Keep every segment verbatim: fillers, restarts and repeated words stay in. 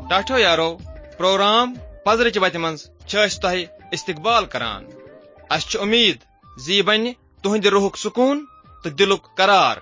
टाठो यारो प्रोग्राम पजरच वत मं तह इस्तकबाल करान। अस उम्मीद जी बन तुहद रूहुक सुकून तो दिलुक करार।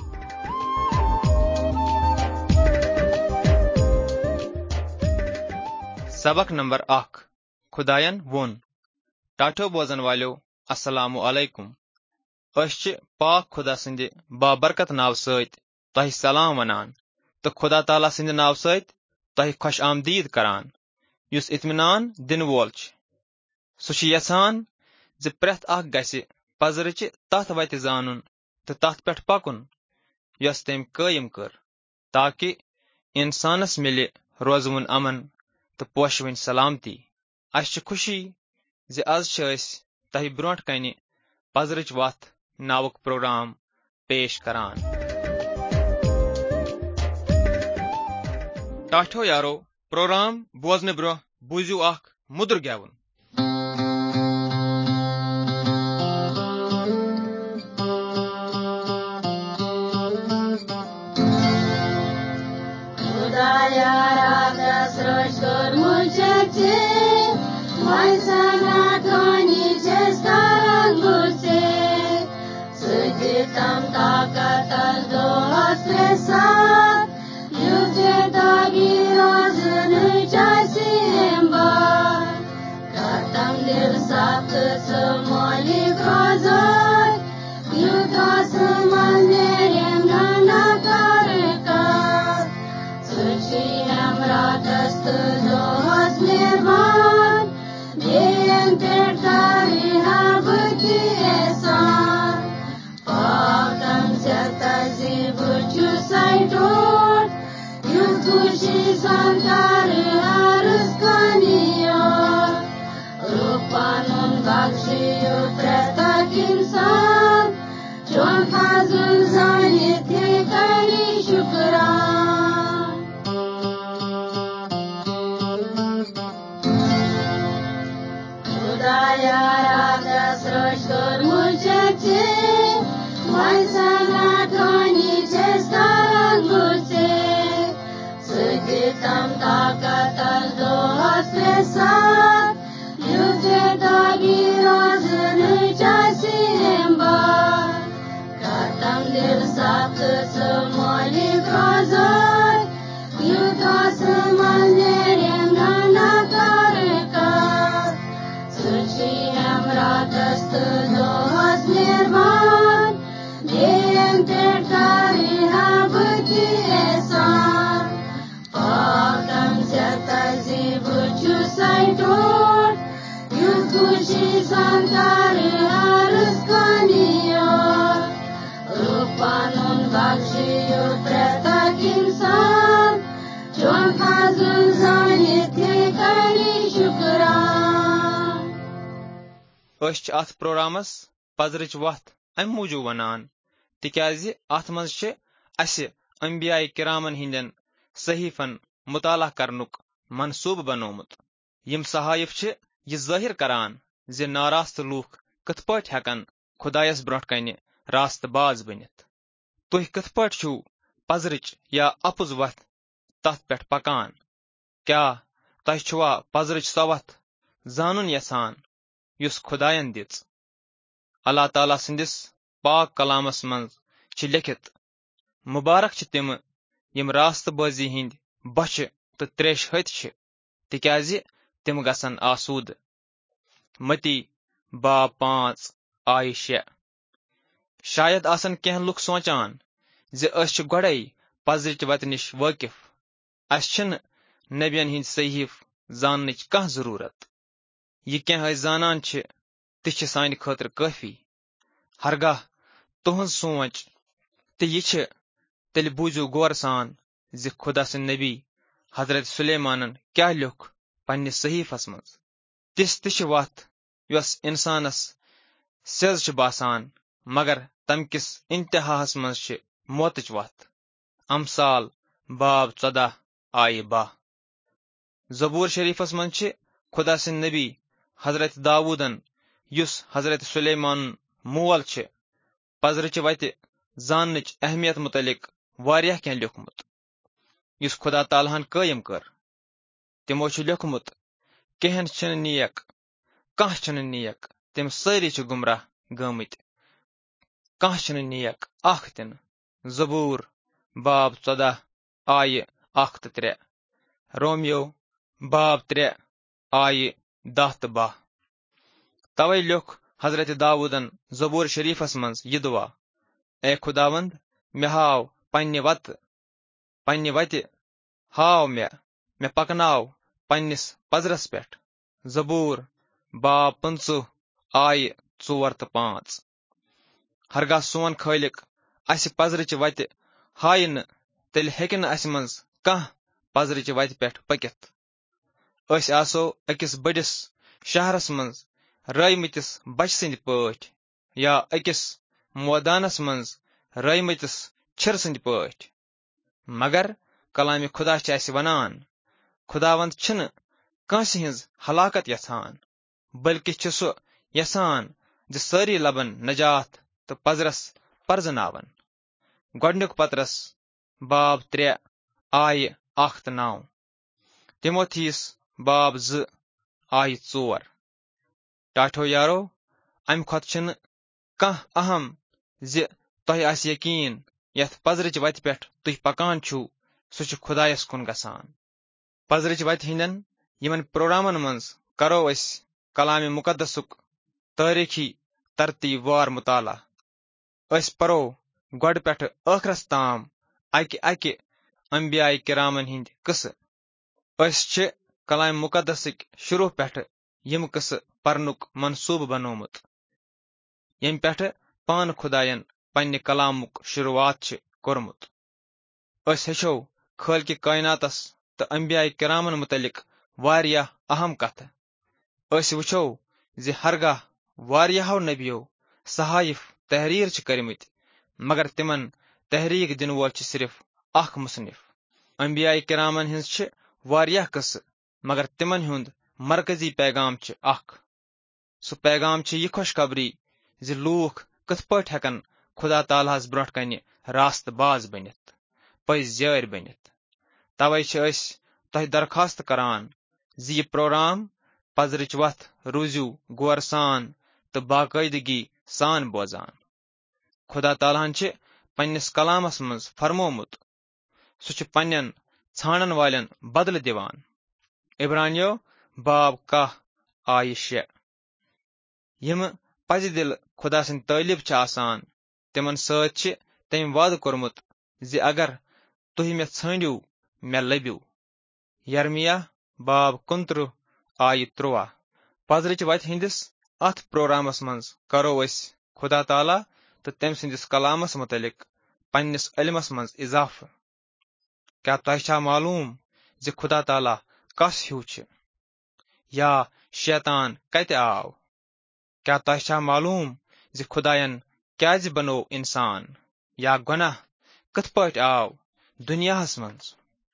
सबक नंबर अख खुदायन वोन। टाठो बोजन वालो अस्सलामु अलैकुम। अस पाक खुदा सिंद बाबरकत नाव सत तह सलाम वनान तो खुदा ताला सिंद नाव सत तह खुश आमदीद करान युस इत्मिनान दिन वोल सह यछान ज प्रेथ अख गसि पजरच तथ वत जानन तो तथ पे पकुन यस तम कायम कर ताकि इंसानस मिले रोजवन अमन तो पोशवन सलामती। अस खुशी ज आज तह ब्रोट कन पजरच वथ नावक प्रोग्राम पेश करान। टाठो यारो प्रोग्राम बोजन ब्रो बूजू अख मुद्र गेवन। अस अथ प्रोग्रामस पजरच वथ अम मूजूब वनान तिकाज अथ मज अस अंबियाए किरामन हिंदन सहीफन मुताला करनुक मनसूब बनोमुत। यम सहायफ यह जाहिर करान जे नारास्त लूख कथ पट हेकन खुदायस ब्रोट कन रास्त बाज बनित। तुह कथ पट छू पजरच या अपुज वथ तथ पे पकान। क्या तह छुआ पजरच सो वथ जानन यसान युस खुदायन दिच। अल्लाह ताला सिंदिस पाक कलामस मं लिखित मुबारक तिम यम रास्त बाजी हिंद बच तो त्रेश हथ तिकाज तिम गसन आसूद। मती बाब पांच आय शे। शायद आसन कह लुक सोचान जे अस गोड़े पजरच वत निश वाकिफ अस नबियन हिंद सहीफ जानन कह जरूरत। यह क्या जानान तह सान खतर काफी। हरगाह तुहज सोच तो यह तेल बूझू गौर सान जे खुदा सिंद नबी हजरत सुलेमानन क्या लिख पन्निस सहीफस मज। तिस तह वथ यस इंसानस सेज बासान मगर तम किस इंतहास मज मौतच वथ। अमसाल बाब चौदह आय बाह। जबूर शरीफस मज खुदा सिंद नबी हजरत दाऊदन युस हजरत सुलेमान मोल पजरच वत जानन अहमियत मुतलिक वारिया क्या लिखमुत युस खुदा तालहन कायम कर। تِمو چھُ لیوکھمُت کینٛہن چھِنہٕ نیک کانٛہہ چھُنہٕ نیک تِم سٲری چھِ گمراہ گٲمٕتۍ کانٛہہ چھُنہٕ نیک اکھ تہِ نہٕ زبوٗر باب ژۄدہ آیہِ اکھ تہٕ ترٛےٚ رومیو باب ترٛےٚ آیہِ دہ تہٕ باہ توے لیوکھ حضرت داوٗدن زبوٗر شریٖفس منٛز یہِ دُعا اے خُداوند مےٚ ہاو پننہِ وتہٕ پننہِ وتہِ ہاو مےٚ مےٚ پکناو پننِس پزرس پٮ۪ٹھ زبوٗر باب پٕنژٕہ آیہِ ژور تہٕ پانٛژھ ہرگاہ سون خٲلق اسہِ پزرٕچہِ وتہِ ہایہِ نہٕ تیٚلہِ ہیٚکہِ نہٕ اسہِ منٛز کانٛہہ پزرٕچہِ وتہِ پٮ۪ٹھ پٔکِتھ أسۍ آسو أکِس بٔڑِس شہرس منٛز رٲومٕتِس بچہٕ سٕنٛدۍ پٲٹھۍ یا أکِس مٲدانس منٛز رٲومٕتِس چھِرٕ سٕنٛدۍ پٲٹھۍ مگر کلامِ خُدا چھِ اسہِ ونان خُداوند چھِنہٕ کٲنٛسہِ ہٕنٛز ہلاکت یژھان بٔلکہِ چھُ سُہ یژھان زِ سٲری لبن نجات تہٕ پزرس پرزناون گۄڈنیُک پترس باب ترٛےٚ آیہِ اکھ تہٕ نو تِموتھیس باب زٕ آیہِ ژور ٹاٹھو یارو امہِ کھۄتہٕ چھِنہٕ کانٛہہ اہم زِ تۄہہِ آسہِ یقیٖن یتھ پزرٕچ وتہِ پٮ۪ٹھ تُہۍ پکان چھِو سُہ چھُ خُدایس کُن گژھان پزرٕچ وتہِ ہٕنٛدٮ۪ن یِمن پروگرامن منٛز کرو أسۍ کلامِ مُقدسُک تٲریٖخی ترتیٖب وار مطالعہ أسۍ پرو گۄڈٕ پٮ۪ٹھٕ ٲخرس تام اکہِ اکہِ انبیاء کرامن ہٕنٛدۍ قصہٕ أسۍ چھِ کلامِ مُقدسٕکۍ شروع پٮ۪ٹھٕ یِم قصہٕ پرنُک منصوٗبہٕ بنوومُت ییٚمہِ پٮ۪ٹھٕ پانہٕ خُداین پننہِ کلامُک شروعات چھِ کوٚرمُت أسۍ ہیٚچھو خٲلقِ کائناتس تہٕ انبیاء کرامن متعلق واریاہ اہم کتھٕ أسۍ وٕچھو زِ ہرگاہ واریاہو نبیو صحائف تحریر چھِ کٔرمٕتۍ مگر تِمن تحریک دِنہٕ وول چھِ صرف اکھ مُصنف انبیاء کرامن ہٕنٛز چھِ واریاہ قصہٕ مگر تِمن ہُنٛد مرکزی پیغام چھِ اکھ سُہ پیغام چھِ یہِ خۄشخبری زِ لوٗکھ کِتھ پٲٹھۍ ہٮ۪کن خُدا تعالیٰ ہس برونٛٹھ کنہِ راستہٕ باز بٔنِتھ پٔزۍ یٲرۍ بٔنِتھ توے چھِ أسۍ تۄہہِ درخواست کران زِ یہِ پروگرام پزرٕچ وتھ روٗزِو غورٕ سان تہٕ باقٲعدگی سان بوزان خُدا تعالیٰ ہن چھِ پننِس کلامس منٛز فرمومُت سُہ چھُ پننٮ۪ن ژھانڈن والٮ۪ن بدلہٕ دِوان عبرانیو باب کاہ آیہِ شےٚ یِمہٕ پزِ دِلہٕ خُدا سٕنٛدۍ طٲلب چھِ آسان تِمن سۭتۍ چھِ تٔمۍ وعدٕ کوٚرمُت زِ اگر تُہۍ مےٚ ژھٲنڈِو مےٚ لٔبِو یرمیا باب کُنترٕہ آیہِ تُرٛواہ پزرٕچ وتہِ ہٕنٛدِس اتھ پروگرامس منٛز کرو أسۍ خُدا تعالیٰ تہٕ تٔمۍ سٕنٛدِس کلامس متعلق پننِس علمس منٛز اضافہٕ کیٛاہ تۄہہِ چھا معلوٗم زِ خُدا تعالیٰ کس ہیوٗ چھِ یا شیطان کتہِ آو کیٛاہ تۄہہِ چھا معلوٗم زِ خُداین کیٛازِ بنوو انسان یا گۄناہ کِتھ پٲٹھۍ آو دُنیاہس منٛز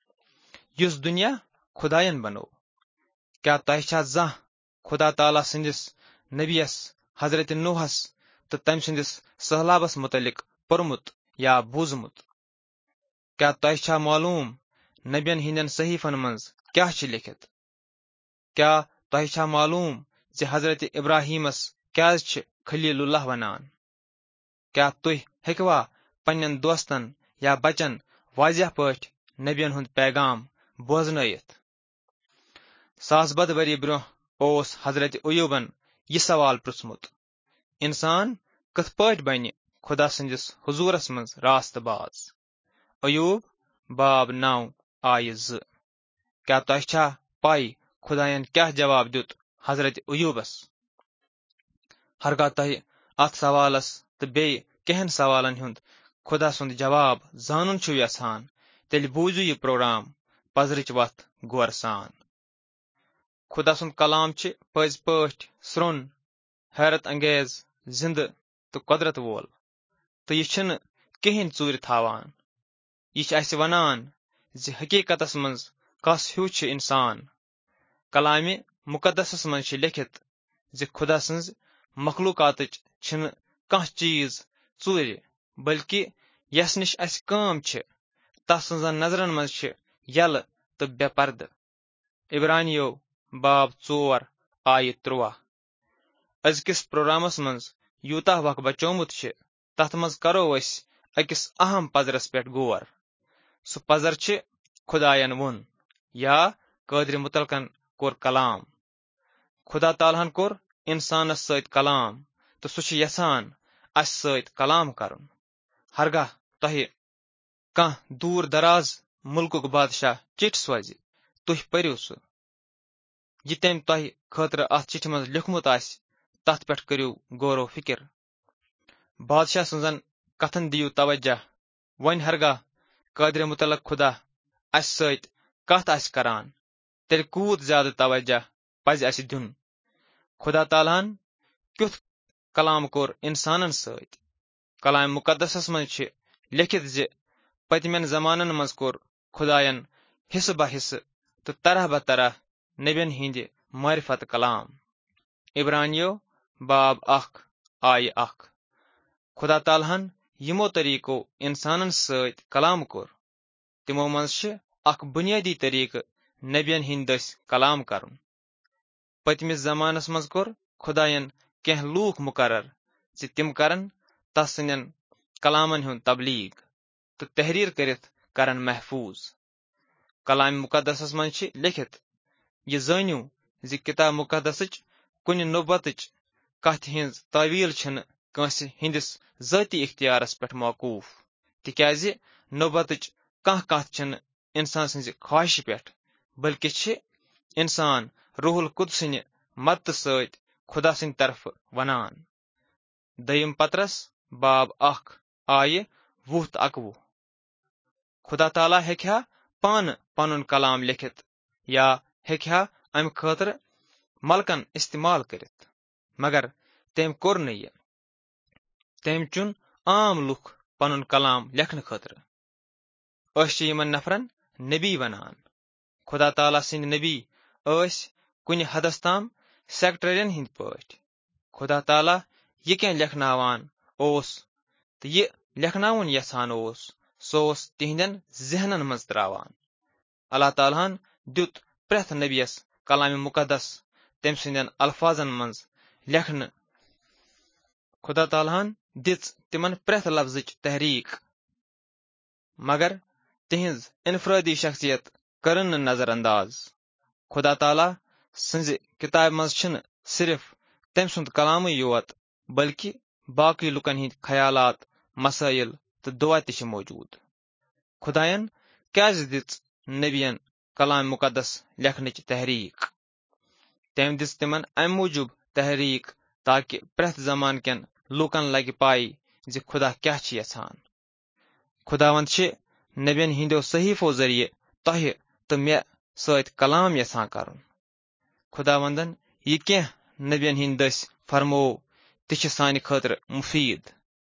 یُس دُنیا خُداین بنوو کیٛاہ تۄہہِ چھا زانٛہہ خُدا تعالیٰ سٕنٛدِس نبیس حضرت نوحس تہٕ تٔمۍ سٕنٛدِس سہلابس متعلق پوٚرمُت یا بوٗزمُت کیٛاہ تۄہہِ چھا معلوٗم نبین ہٕنٛدٮ۪ن صحیفن منٛز کیٛاہ چھِ لیکھِتھ کیٛاہ تۄہہِ چھا معلوٗم زِ حضرت ابراہیٖمس کیٛازِ چھِ خلیل اللہ ونان کیٛاہ تُہۍ ہیٚکوا پننٮ۪ن دوستن یا بچن واضح پٲٹھۍ نبین ہُنٛد پیغام بوزنٲیِتھ ساس بد ؤری برونٛہہ اوس حضرت ایوبن یہِ سوال پرژھمُت انسان کِتھ پٲٹھۍ بنہِ خُدا سٕنٛدِس حضوٗرس منٛز راستہٕ باز ایوب باب نو آیہِ زٕ کیٛاہ تۄہہِ چھا پاے خُداین کیٛاہ جواب دیُت حضرت ایوبس ہرگاہ تۄہہِ اتھ سوالس تہٕ بیٚیہِ کینٛہن سوالن ہُنٛد خُدا سُنٛد جواب زانُن چھُو یژھان تیٚلہِ بوٗزِو یہِ پروگرام پزرٕچ وتھ غورٕ سان خُدا سُنٛد کلام چھِ پٔزۍ پٲٹھۍ سرٛوٚن حیرت انگیز زِندٕ تہٕ قۄدرت وول تہٕ یہِ چھِنہٕ کِہیٖنۍ ژوٗرِ تھاوان یہِ چھِ اسہِ ونان زِ حقیٖقتس منٛز کس ہیوٗ چھُ انسان کلامِ مُقدسس منٛز چھِ لیکھِتھ زِ خُدا سٕنٛز مخلوٗقاتٕچ چھِنہٕ کانٛہہ چیٖز ژوٗرِ بٔلکہِ یس نِش اسہِ کٲم چھِ تس سٕنٛزن نظرن منٛز چھِ یلہٕ تہٕ بے پردٕ इब्रानियो बाब ژور آیہِ ترٛواہ أزکِس پروگرامس منٛز یوٗتاہ وق بچومُت چھِ تتھ منٛز کرو أسۍ أکِس اہم پزرس پٮ۪ٹھ غور سُہ پزر چھِ خداین ووٚن یا قٲدرِ مُتلقن کوٚر کلام خدا تعالیٰ ہن کوٚر انسانس سۭتۍ کلام تہٕ سُہ چھُ یژھان اسہِ سۭتۍ کلام کرُن ہرگاہ تۄہہِ کانٛہہ دوٗر دراز مُلکُک بادشاہ چِٹھۍ سوزِ تُہۍ پٔرِو سُہ یہِ تٔمۍ تۄہہِ خٲطرٕ اتھ چِٹھِ منٛز لیوٗکھمُت آسہِ تتھ پٮ۪ٹھ کٔرِو غور و فِکر بادشاہ سٕنزن کتھن دِیِو توجہ وۄنۍ ہرگاہ قٲدرِ مُتعلق خدا اسہِ سۭتۍ کتھ آسہِ کران تیٚلہِ کوٗت زیادٕ توجہ پزِ اسہِ دیُن خدا تعالیٰ ہن کیُتھ کلام کوٚر انسانن سۭتۍ کلام مُقدسس منٛز چھِ لیکھِتھ زِ پٔتمٮ۪ن زمانن منٛز کوٚر خداین حصہٕ بہ حصہٕ تہٕ طرح بہ طرح نبین ہٕنٛدِ معرفت کلام عبرانیو باب اکھ آیہِ اکھ خدا تعالیٰ ہن یِمو طریٖقو انسانن سۭتۍ کلام کوٚر تِمو منٛز چھِ اکھ بُنیٲدی طریٖقہٕ نبین ہٕنٛدۍ دٔسۍ کلام کرُن پٔتمِس زمانس منٛز کوٚر خداین کینٛہہ لوٗکھ مُقرر زِ تِم کرن تس سٕنٛدٮ۪ن کلامن ہُنٛد تبلیغ تہٕ تحریر کٔرِتھ کرن محفوظ کلام مُقدسس منٛز چھِ لیکھِتھ یہِ زٲنِو زِ کتاب مُقدسٕچ کُنہِ نوبتٕچ کتھِ ہٕنٛز تعویل چھنہٕ کٲنٛسہِ ہٕنٛدِس ذٲتی اختیارس پٮ۪ٹھ موقوٗف تِکیازِ نوبتٕچ کانٛہہ کتھ چھنہٕ انسان سٕنزِ خواہشہِ پٮ۪ٹھ بلکہِ چھِ انسان روح القدس سٕنٛدِ مدتہٕ سۭتۍ خدا سٕنٛدِ طرفہٕ ونان دٔیِم پطرس باب اکھ آیہِ وُہ تہٕ اکوُہ خدا تعالیٰ ہیٚکہِ ہا پانہٕ پنُن کلام لیکھِتھ یا ہیٚکہِ ہا امہِ خٲطرٕ ملکن استعمال کٔرِتھ مگر تٔمۍ کوٚر نہٕ یہِ تٔمۍ چُن عام لُکھ پنُن کلام لیکھنہٕ خٲطرٕ أسۍ چھِ یِمن نفرن نبی ونان خدا تعالیٰ سٕنٛدۍ نبی ٲسۍ کُنہِ حدس تام سیکٹرین ہٕنٛدۍ پٲٹھۍ خدا تعالیٰ یہِ کینٛہہ لیکھناوان اوس تہٕ یہِ لیکھناوُن یژھان اوس سُہ اوس تِہنٛدٮ۪ن ذہنن منٛز تراوان اللہ تعالیٰ ہن دیُت پرٛٮ۪تھ نبیَس کلامِ مُقدس تٔمۍ سٕنٛدٮ۪ن الفاظن منٛز لیکھنہٕ خدا تعالیٰ ہن دِژ تِمن پرٛٮ۪تھ لفظٕچ تحریٖک مگر تِہنٛز انفرٲدی شخصیت کٔرٕن نہٕ نظر انداز خدا تعالیٰ سٕنزِ کِتابہِ منٛز چھِنہٕ صرف تٔمۍ سُنٛد کلامٕے یوت بلکہِ باقٕے لُکن ہٕنٛدۍ خیالات مسٲیل تہٕ دُعا تہِ چھِ موجوٗد خداین کیازِ دِژ نبین کلام مُقدس لیکھنٕچ تحریٖک تٔمۍ دِژ تِمن امہِ موٗجوٗب تحریٖک تاکہِ پرٛٮ۪تھ زمانہٕ کٮ۪ن لوٗکن لگہِ پاے زِ خدا کیاہ چھِ یژھان خداوند چھِ نبین ہٕنٛدیو صحیفو ذٔریعہٕ تۄہہِ تہٕ مےٚ سۭتۍ کلام یژھان کرُن خداوندن یہِ کینٛہہ نبین ہٕنٛدۍ دٔسۍ فرموو تہِ چھِ سانہِ خٲطرٕ مُفیٖد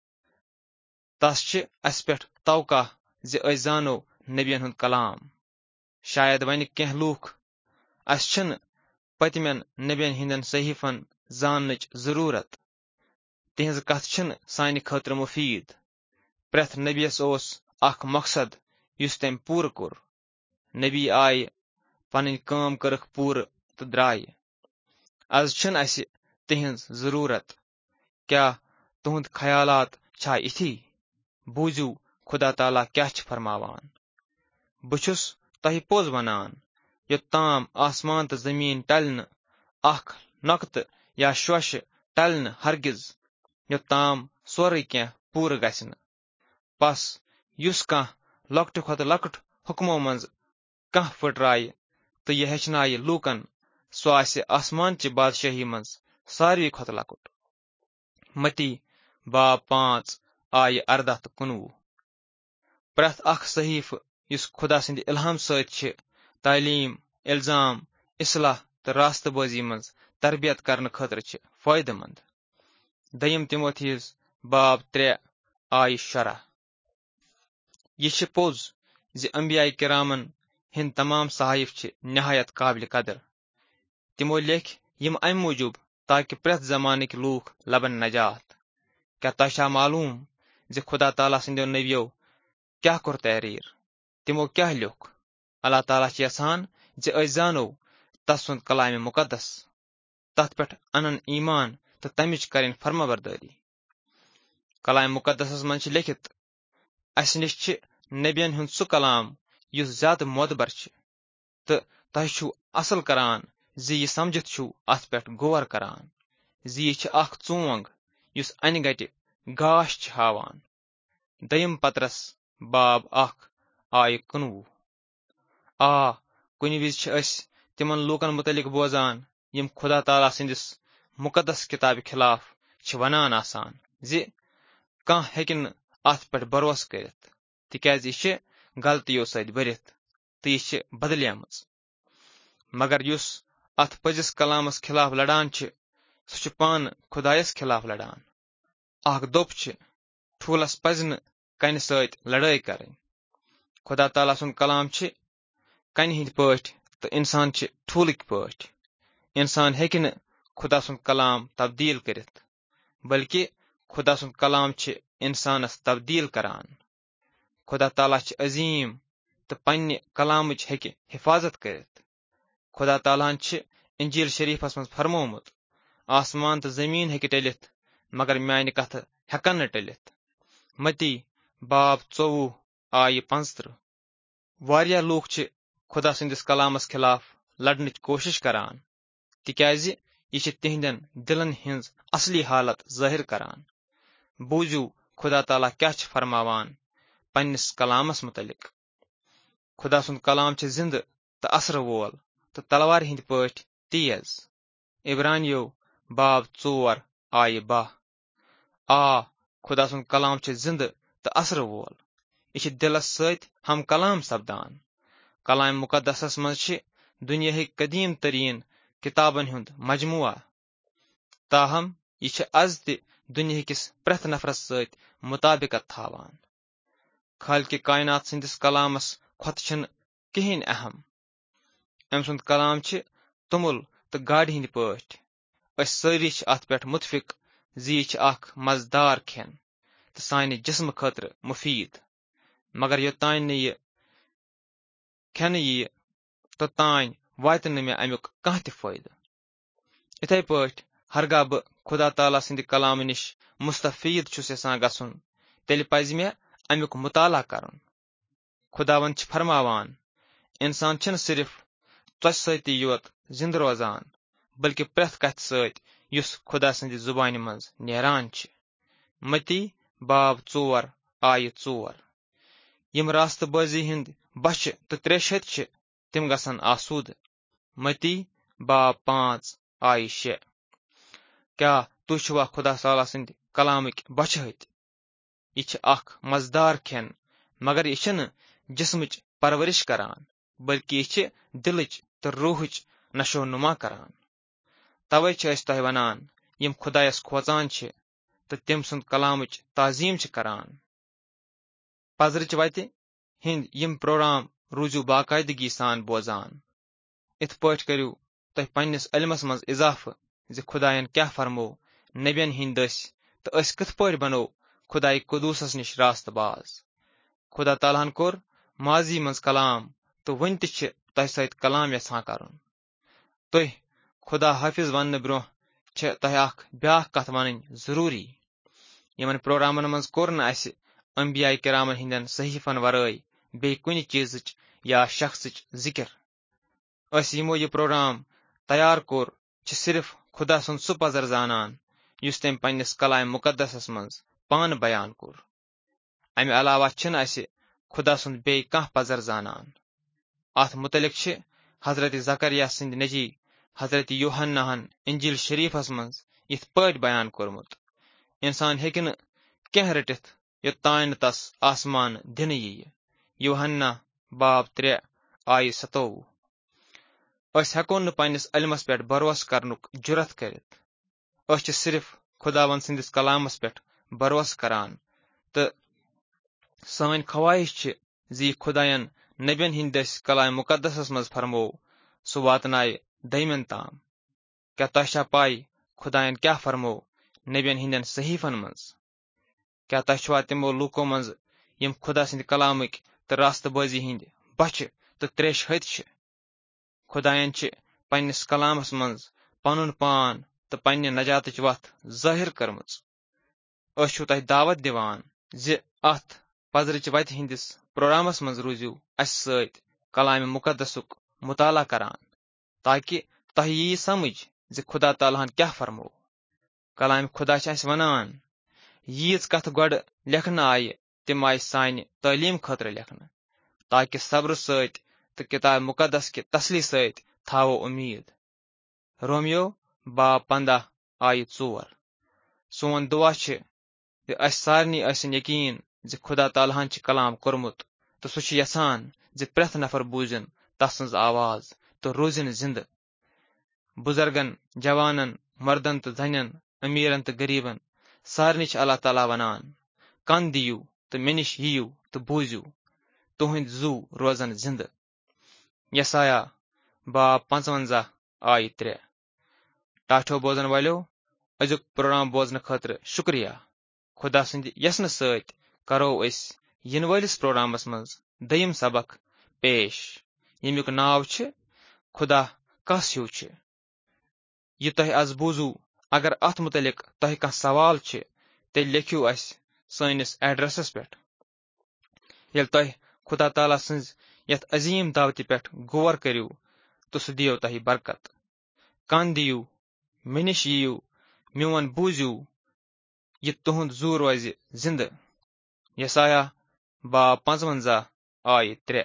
تس چھِ اسہِ پٮ۪ٹھ توقع زِ أسۍ زانو نبین ہُنٛد کلام شاید وۄنہِ کینٛہہ لوٗکھ اسہِ چھِنہٕ پٔتمٮ۪ن نبین ہٕنٛدٮ۪ن صحیفن زاننٕچ ضروٗرت تِہنٛز کتھ چھِنہٕ سانہِ خٲطرٕ مُفیٖد پرٛٮ۪تھ نبیَس اوس اکھ مقصد یُس تٔمۍ پوٗرٕ کوٚر نبی آیہِ پنٕنۍ کٲم کٔرٕکھ پوٗرٕ تہٕ درٛایہِ آز چھِنہٕ اسہِ تِہنٛز ضروٗرت کیاہ تُہنٛد خیالات چھا یِتھی بوٗزِو خدا تعالیٰ کیاہ چھِ فرماوان بہٕ چھُس تۄہہِ پوٚز ونان یوٚتام آسمان تہٕ زمیٖن ٹلہِ نہٕ اکھ نۄقطہٕ یا شوشہِ ٹلہِ نہٕ ہرگِز یوٚتام سورُے کینٛہہ پوٗرٕ گژھِ نہٕ پس یُس کانٛہہ لۄکٹہِ کھۄتہٕ لۄکُٹ حُکمو منٛز کانٛہہ پھٕٹرایہِ تہٕ یہِ ہیٚچھنایہِ لوٗکن سُہ آسہِ آسمانچہِ بادشٲہی منٛز ساروی کھۄتہٕ لۄکُٹ متی باب پانٛژھ آیہِ اردہ تہٕ کُنوُہ پرٛٮ۪تھ اکھ صحیفہٕ یُس خدا سٕنٛدِ اِلہام سۭتۍ چھِ تعلیٖم اِلزام اصلاح تہٕ راستہٕ بٲزی منٛز تربیت کرنہٕ خٲطرٕ چھِ فٲیدٕ منٛد دٔیِم تِموتھیُس باب ترٛےٚ آیہِ شُراہ یہِ چھِ پوٚز زِ انبیاء کرامن ہٕنٛدۍ تمام صحائف چھِ نہایت قابلِ قدر تِمو لیکھۍ یِم امہِ موٗجوٗب تاکہِ پرٛٮ۪تھ زمانٕکۍ لوٗکھ لبن نجات کیاہ تۄہہِ چھا معلوٗم زِ خدا تعالیٰ سٕنٛدیو نبیو کیاہ کوٚر تحریٖر تِمو کیاہ لیوٚکھ اللہ تعالیٰ چھِ یژھان زِ أسۍ زانو तसुंद कलाम मुकद्दस तथ पे अनन ईमान तो तमिच करें फर्माबरदारी। कलाम मुकद्दसस मन लिखित अस निश नबियन हुंद सु कलाम युस ज्यादा मोतबर तो तह छु असल करान जी यह समझित छु अथ पे गौर करान जी यह अख चोंग युस अन गटि गाश छ हावान। दयम पत्रस बाब अख आय कुनवु। आ कुन विज तिमन लूकन मुतलिक बोजान यम खुदा ताला सिंदिस मुकद्दस किताब खिलाफ छ वनान आसान जी कह हेकिन अथ पे भरोस करित तिकाज यह गलतियों सद भरित तो यह बदलियामच। मगर युस अथ पजिस कलामस खिलाफ लड़ान छ सह पान खुदायस खिलाफ लड़ान। अख दोप छ ठूलस पज न कन सत लड़ाई करें। खुदा ताला सुन कलाम छ कन हिंद पठ तो इंसान छ ठूलिक पठ। इंसान हेकि न खुदा सुन कलाम तब्दील करित बल्कि खुदा सुन कलाम छ इंसानस तब्दील करान। खुदा ताला छ अजीम तो पन्ने कलामच हेकि हिफाजत करित। खुदा तालान छ इंजील शरीफस मज फरमोमुत आसमान तो जमीन हेकि टलित मगर म्यान कथ हेकन न टलित। मती बाब चौवु आय पंचत्र। वारिया लूक छ खुदा सिंदिस कलामस खिलाफ लड़नच कोशिश करान तिकाज यह तिहंदन दिलन हिंज असली हालत जाहिर करान। बूझू खुदा ताला क्या छ फरमावान पन्निस कलामस मुतलिक। खुदा सुंद कलाम छ जिंद तो असर वोल तो तलवार हिंद पठ तेज। इब्रानियो बाब चोर आय बाह। आ खुदा सुंद कलाम छ जिंद तो असर वोल यह दिलस सत हम कलाम सपदान। कलाम मुकद्दसस मज छ दुनिया कदीम तरीन किताबन हुंद मजमुआ ताहम यह अज त दुनिया किस प्रथ नफरस सत मुताबिकत थावान। खालिक कायनात सिंदिस कलामस खोत छन कहें अहम। अम सुंद कलाम छ तुमुल तो गाड़ हिंद पठ अस सारी अथ पे मुतफिक जी यह अख मजदार खेन तो सानि जिस्म खतर मुफीद। मगर योतान न यह खेन यह तोतान वात न मे अमुक कह त फायदे। इथे पठ हरगा बह खुदा ताला सिंद कलाम निश मुस्तफीद छुस यसान गसुन तेल पज मे अमुक मुताला करन। खुदावन छ फरमावान इंसान छन सिर्फ त्वच सती योत जिंद रोजान बल्कि प्रथ कथ सत युस खुदा सिंद जुबान मज नेरान छ। मती बाब चोर आय चोर। यम रास्त बाजी हिंद बच तो त्रेशत छ तिम गसन आसूद। मती बाब पांच आय शे। क्या तुवा खुदा ताला सिंद कलामिक बचहत यह अख मजदार खेन मगर यह जिस्मच परवरिश करान बल्कि यह दिलच तो रूहच नशो नुमा करान। तवे तह वनान यम खुदायस खोचान तो तम सुंद कलामच ताजीम करान। पजरच वत हिंद यम प्रोग्राम रूजू बाकायदगी सान बोजान। इत पठ करू तह पन्निस इल्मस मज इजाफ जि खुदायन क्या फरमो नबियन हिंद दस तो अस कथ पठ बनो खुदाय कुदूसस निश रास्त बाज। खुदा तालाहन कोर माजी मज कलाम तो वन तह सत कलाम यहां करन। तुह खुदा हाफिज वन ब्रोह तह अख ब्याख कथ वन जरूरी। यमन प्रोग्रामन मज कोर न अस अंबिया किरामन हिंदन सहीफन वराय बे कुन चीजच या शख्सच जिक्र। अस यमो यह प्रोग्राम तैयार कोर सिर्फ खुदा सुंद सु पजर जानन युस तम पन्निस कलाम मुकद्दसस मज पान बयान कोर। अमे अलावा छन अस खुदा सुंद बे कह पजर जानन। अथ मुतलिक छ हजरत जकरिया सिंद नजी हजरत यूहन्नाहन इंजील शरीफस मज इत पठ बयान कोरमुत इंसान हेकि न कह रटित योतान तस आसमान दिन यी। यूहन्ना बाब त्रे आय सतोवु। अस हेको न पन्निस इल्मस पे भरोस करनुक जुरत करित। अस छ सिर्फ खुदावन सिंदिस कलामस पे भरोस करान तो सान ख्वाहिश छ जी खुदायन नबियन हिंद दस कलाम मुकद्दसस मज फरमो सु वातनाय दयमन ताम। क्या तह पाई खुदायन क्या फरमो नबियन हिंदन सहीफन मज। क्या तह तिमो लूको मज यम खुदा सिंद कलामिक तो रास्तबाजी हिंद बच तो त्रेश हत छ। खुदायन छ पन्निस कलामस मंज पनुन पान तो पन्ने नजातच वथ जाहिर करमच। अस छु तह दावत दिवान जे अथ पजरच वत हिंदिस प्रोग्रामस मंज रूजियो अस सत कलाम मुकद्दसुक मुताला करान, ताकि तह यी समझ जे खुदा तालाहन क्या फरमो। कलाम खुदा अस वनान यीज कथ गड लेखन आय तिम आय सानि तालीम खतर लेखन, ताकि सब्र सत तो किताब मुकद्दस के तसली सत थावो उम्मीद। रोमियो बाब पंदह आय चोर। सोन दुआ छ जे अस सारनी असन यकीन जे खुदा तालाहन छ कलाम कोरमुत तो सु छ यसान जे प्रथ नफर बूजन तसंज आवाज तो रोजन जिंद। बुजुर्गन, जवानन, मर्दन तो धनन, अमीरन तो गरीबन सारनी छ अल्लाह ताला वनान कन दियू तो मेनिश यीयू तो बूजू तुहंद जू रोजन जिंद। यसाया बाब पंचवंजा आय त्रे। टाठो बोजन वालो अजुक प्रोग्राम बोजन खतर शुक्रिया। खुदा संद यसन सत करो अस इन वलिस प्रोग्रामस मज दयम सबक पेश यमुक नाव छ खुदा कस हिउ छ। यह तह आज बूजू अगर अथ मुतलिक तह कह सवाल छ तेल लिखियो अस सैनिस एड्रेसस पे। यल तह खुदा ताला संज यथ अजीम दावति पे गौर करियो तो सह दियो तह बरकत। कन दियू, मेनिश यीयू, म्योन बूजू यह तुहंद जू रोज जिंद। यसाया बाब पंचवंजा आय त्रे।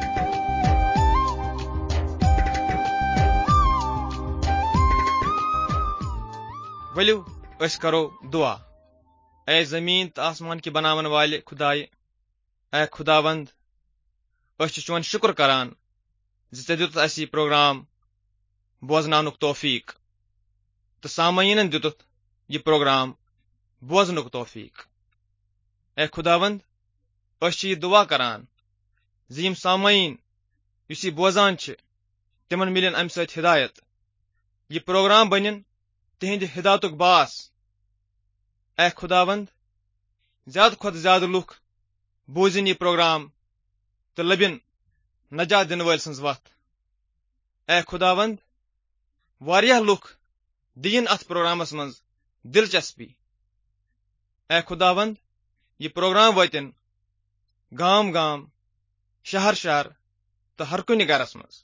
वलियो अस करो दुआ। ऐ जमीन तो आसमान की बनावन वाले खुदाए, ऐ खुदावंद अस चोन शुक्र करान जे दित अस यह प्रोग्राम बोजनानुक तौफीक तो सामयीनन दित यह प्रोग्राम बोजनुक तौफीक। ऐ खुदावंद अस यह दुआ करान जे यम सामयीन युस यह बोजान छ तिमन मिलन अम सत हिदायत, यह प्रोग्राम बनिन तिहिंद हिदायतुक बास। ऐ खुदावंद ज्यादा खुद ज्यादा लुख बूजिन यह प्रोग्राम तो लबिन नजात दिन वल सन्ज वथ। ऐ खुदावंद वारिया लुख दिन अथ प्रोग्रामस मंज दिलचस्पी। ऐ खुदावंद यह प्रोग्राम वतन गाम गाम, शहर शहर तो हर कुन गरस मज।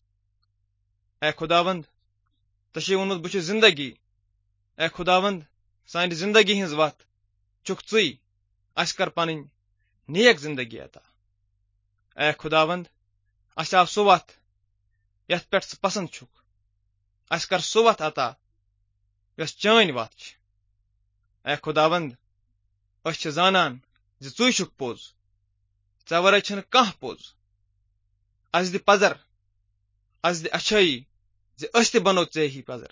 ऐ खुदावंद तशे वोनमुत बह जिंदगी। ऐ खुदावंद सान जिंदगी हिंज वथ चुक चुई अस कर पन नेक जिंदगी अता। ऐ खुदावंद अस आव सो वथ यथ पे पसंद छुक, अस कर सो वथ अता यस चान वथ छ। ऐ खुदावंद अस जानन जे चुई छुक पोज, चे वरै छन कह पोज। अस दि पजर, अस दि अच्छाई जे अस ते बनो चे ही पजर।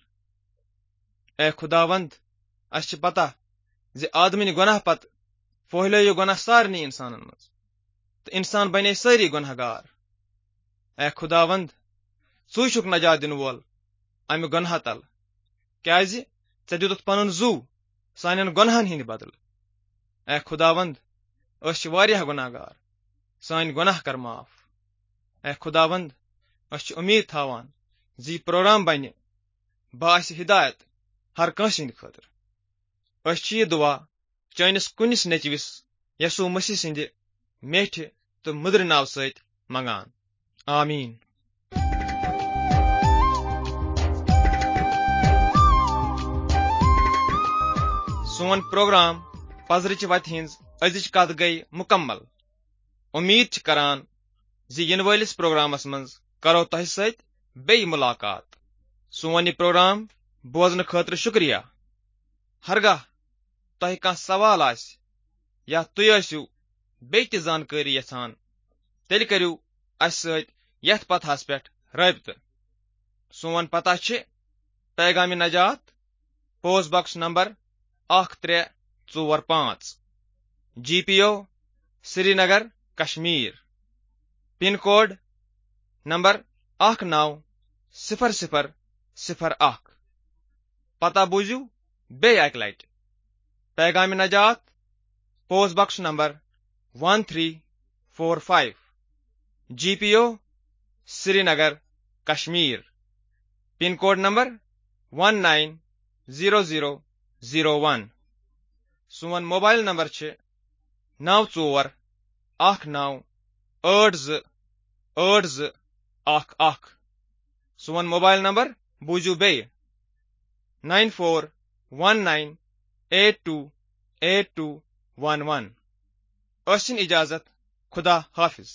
ऐ खुदावंद अस पता जे आदमिन गुनाह पत फहलो गुनाह सारनी इंसानन मज तो इंसान बने सारी गुनहगार। ऐ खुदावंद चुई छुक नजात दिन वोल अमि गुनाह तल, क्या चे दित पनुन जू सान गुनाहन हिंद बदल। ऐ खुदावंद अस वारिया गुनाहगार, सान गुनाह कर माफ। ऐ खुदावंद अस उम्मीद थावान जी प्रोग्राम बने बास हिदायत हर कंस हिंद खतर। अस यह दुआ चानिस कुनिस नचविस यसु मसीह सिंध मेठ तो मुद्र नाव सत मंगान, आमीन। सोन प्रोग्राम पजरच वत हिंज अजिच कत गई मुकम्मल। उम्मीद छ करान जी इन वलिस प्रोग्रामस मंज करो तह सत बे मुलाकात। सोन यह प्रोग्राम बोजन खतर शुक्रिया। हरगाह तह कह सवाल आस या तुय आसु बे त जानकारी यछान तेल करियो अस सत यथ पथास पे रबित। सोन पता छ पैगाम नजात, पोस्ट बॉक्स नंबर अख त्रे चोर पांच, G P O Srinagar Kashmir, pin code number अख नौ सिफर सिफर सिफर अख। पता बूझू बे अक लट पैगाम नजात, post box number one three four five, G P O Srinagar Kashmir, pin code number one nine zero zero zero one. सोन मोबाइल नंबर छे नौ चोर अख नौ आठ ज आठ ज अख अख। सोन मोबाइल नंबर बूझू बे nine four one nine eight two eight two one one. अशिन इजाजत, खुदा हाफिज।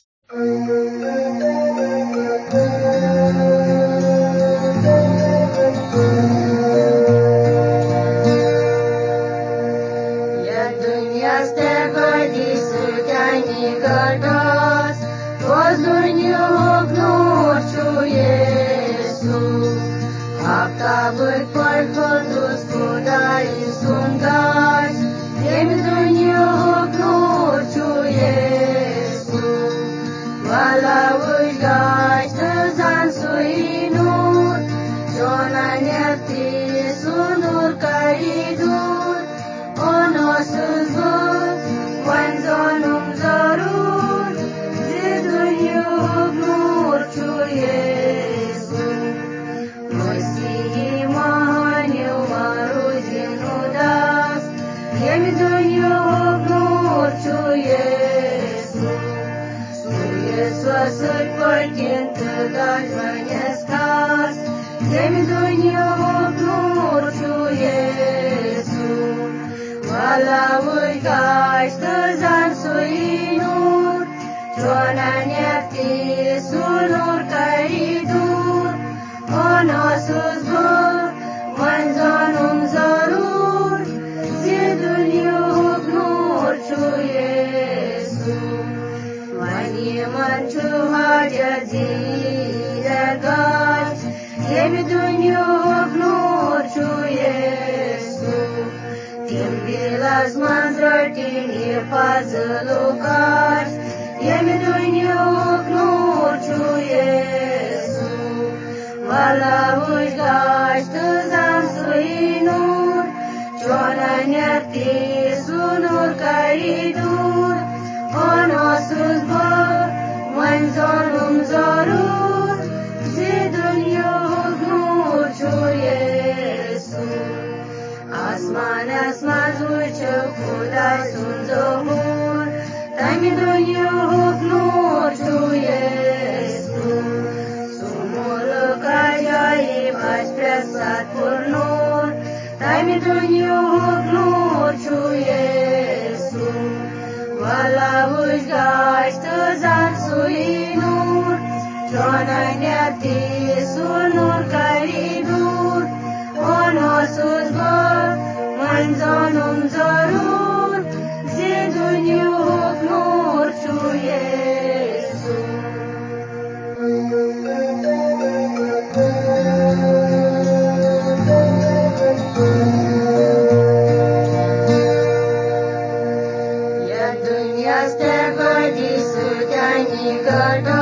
Dunia stego di sudani gado